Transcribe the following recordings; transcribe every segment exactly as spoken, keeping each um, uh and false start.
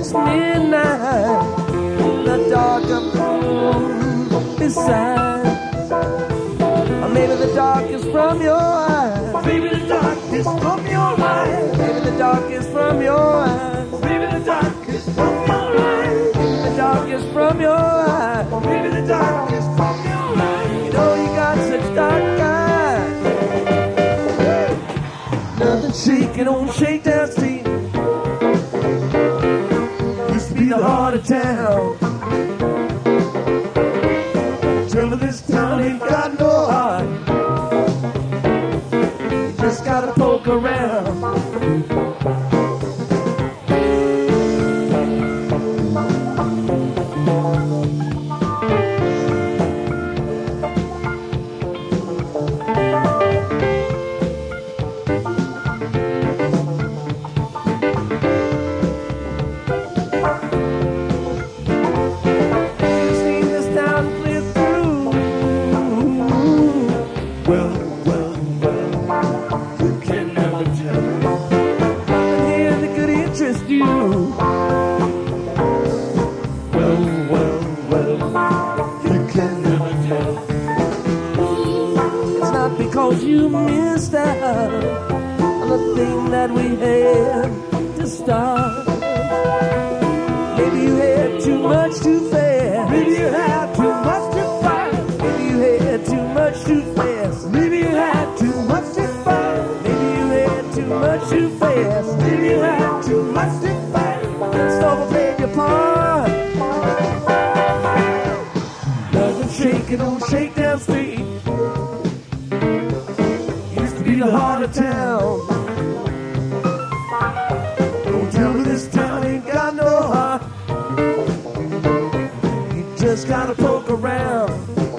it's midnight, the dark of the room beside. Or maybe the dark is from your eyes. Maybe the dark is from your eyes. Maybe the dark is from your eyes. Maybe the dark is from your eyes. Maybe the dark is from your eyes. Maybe the dark is from your eyes. You know you got such dark eyes. Nothing shaking on Shakedown Street. Used to be the heart of town. Tell me this town ain't got no heart. You just gotta poke around. Because you missed out on the thing that we had to start. Maybe you had too much too fast. Maybe you had too much too fast. Maybe you had too much too fast. Maybe you had too much too fast. Maybe you had too much too fast. Maybe you had too much too fast. Let's overplay your part. Nothing shaking on Shakedown Street. The heart of town. Don't tell me this town ain't got no heart. You just gotta poke around.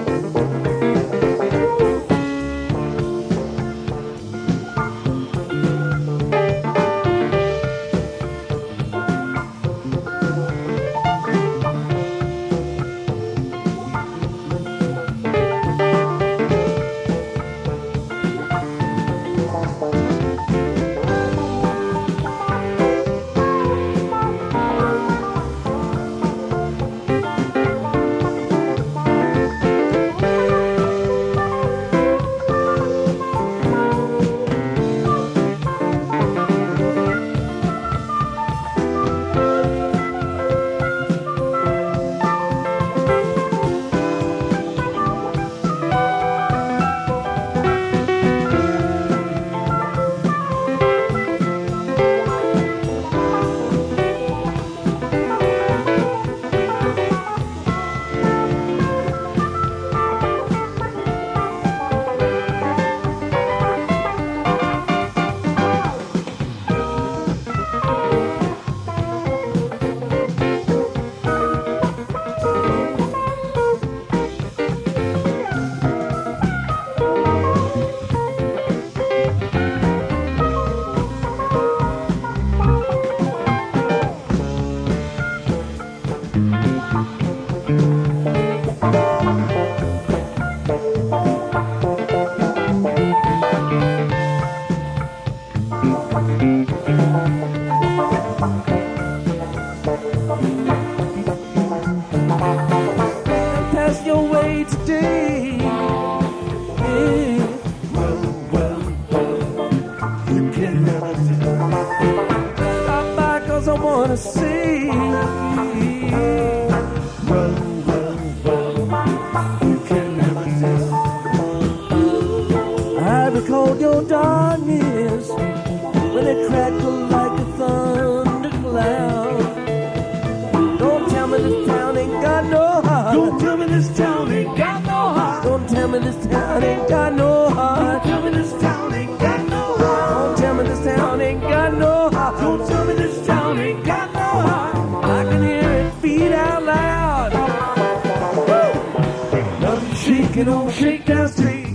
On Shakedown Street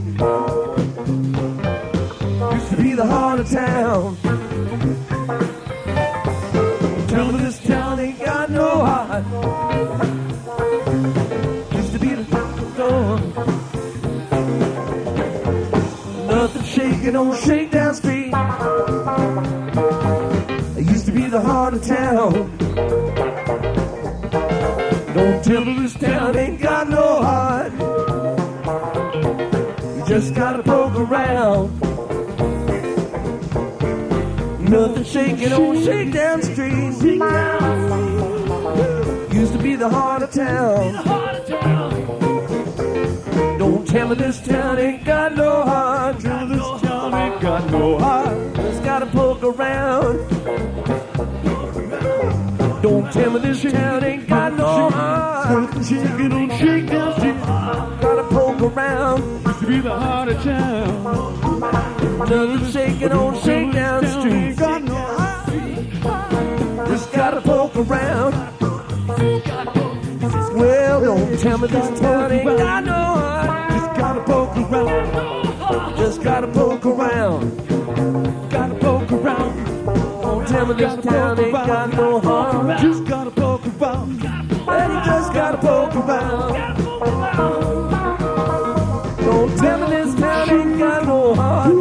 used to be the heart of town. Tell me this town ain't got no heart. Used to be the door. Nothing shaking on Shakedown Street. It used to be the heart of town. tell me this town ain't got no heart. You just gotta poke around. Nothing shaking on Shakedown Street. Used to be the heart of town. Don't tell me this town ain't got no heart. Tell me this town ain't got no heart. Just gotta poke around. Don't tell me this town ain't got no heart. Shaking on Shakedown Street. Gotta poke around. Used to be the heart of town. Nothing shaking on Shakedown Street. Got no heart. Just gotta poke around. Well, don't tell me this town ain't got no heart. Just gotta poke around. Just gotta poke around. Gotta poke around. Don't tell me this town ain't got no heart. Just gotta poke around. And you just gotta poke around. Don't tell me this town ain't got no heart.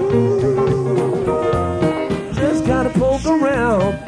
Just gotta poke around.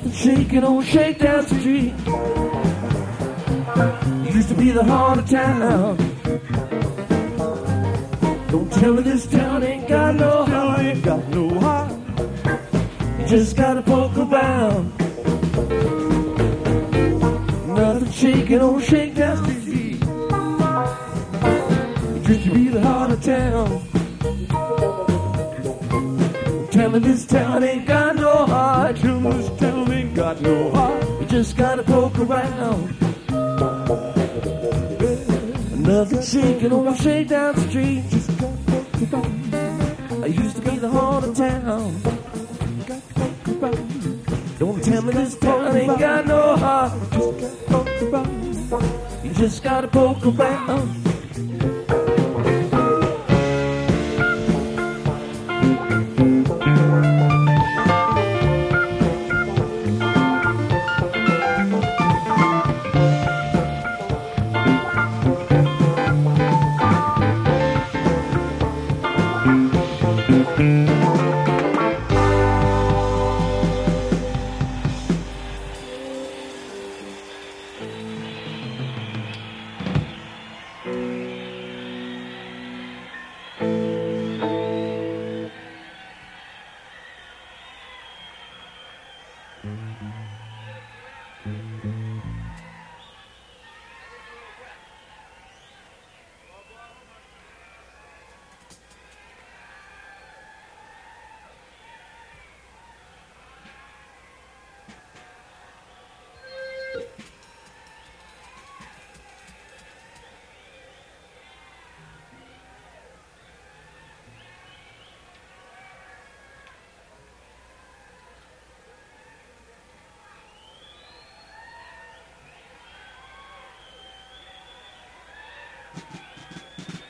Nothing shaking on Shakedown Street. It used to be the heart of town. Don't tell me this town ain't got no heart. Ain't got no heart. You just gotta poke around. Nothing shaking on Shakedown Street. It used to be the heart of town. Tell me this town ain't got no heart. Tell me this town ain't got no heart. You just gotta poke around. Nothing shaking on Shakedown Street. I used to be the heart of town. Don't tell me this town ain't got no heart. You just gotta poke around.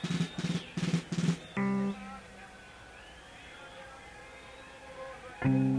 Mm-hmm.